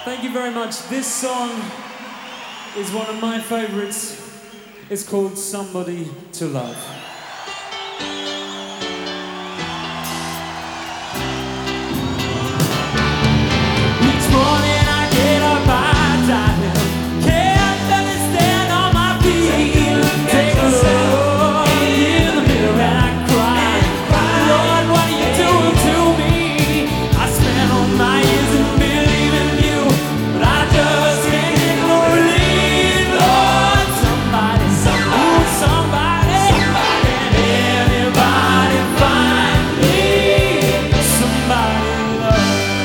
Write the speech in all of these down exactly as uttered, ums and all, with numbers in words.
Thank you very much. This song is one of my favorites. It's called Somebody to Love. Each morning I get up, I dive, can't let me stand on my feet. Take a look in the mirror and I cry. Lord, what are you doing to me? I spent all my years in believing you, but I just can't get no relief. Lord, somebody, somebody, somebody, somebody, can anybody find me somebody to love?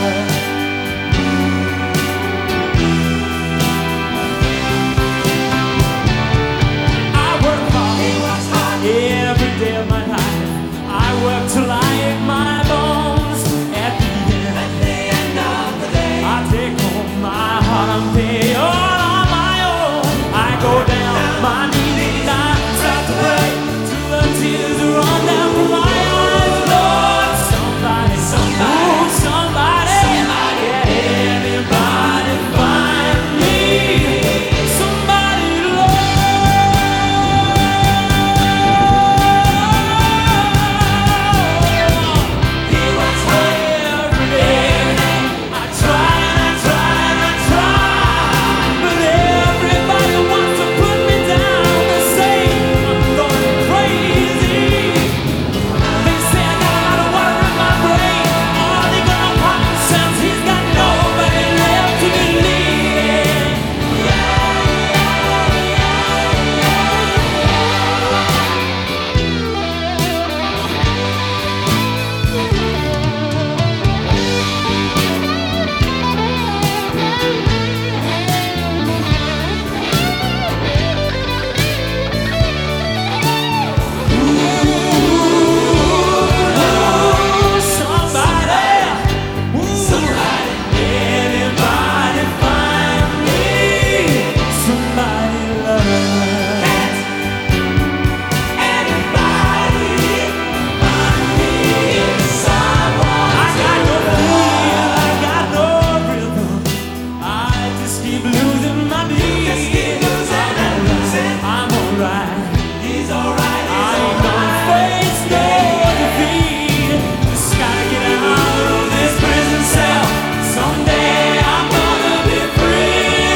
I work hard every day of my life. I work till I ache my bones. At the end of the day, I take home my heart and pay all on my own. I go down on my knees and I start to pray till the tears run down from my eyes. Lord, somebody, somebody, ooh, somebody, somebody, can anybody find me somebody to love? He works hard every day. I try and I try and I try, but everybody wants to put me down. They say I'm going crazy. They say I got a lot of water in my brain. All they gonna pop themselves. He's got nobody left to believe. Ooh, somebody, ooh, somebody, anybody find me somebody to love? Anybody find me someone? I got no feel, I got no rhythm. I just keep losing my beat. I'm alright. He's alright. I ain't gonna face no defeat. Just gotta get out of this prison cell. Someday I'm gonna be free.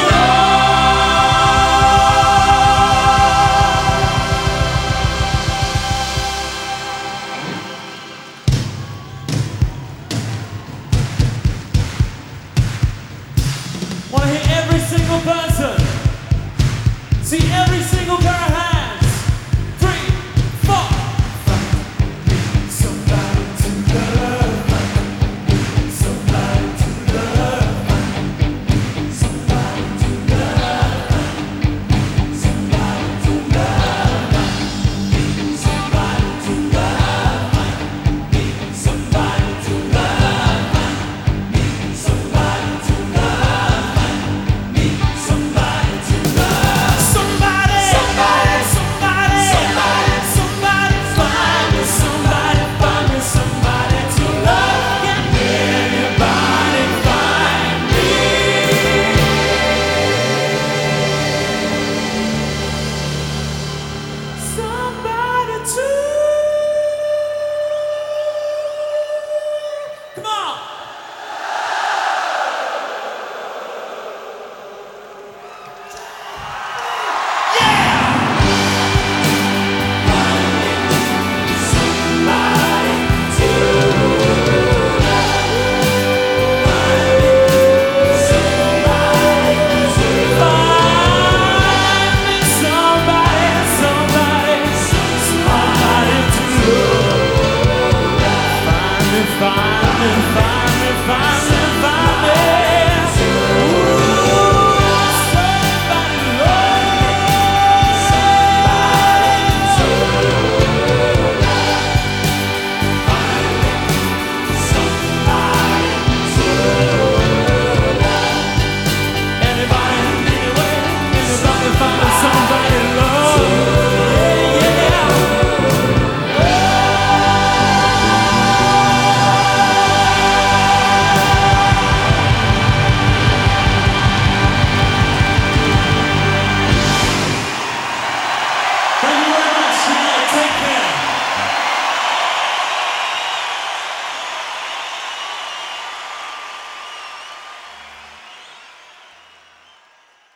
Wanna hear every single person? See every single pair of hands. Three, four. Somebody to love. Somebody to love. Somebody to love. Somebody to love. Somebody to love. Somebody to love. Somebody to love. Somebody to love. Somebody, somebody, somebody, somebody, somebody find me, somebody find me, somebody to love. Can anybody find me somebody to? Come on. Find me, find me, find me, find me.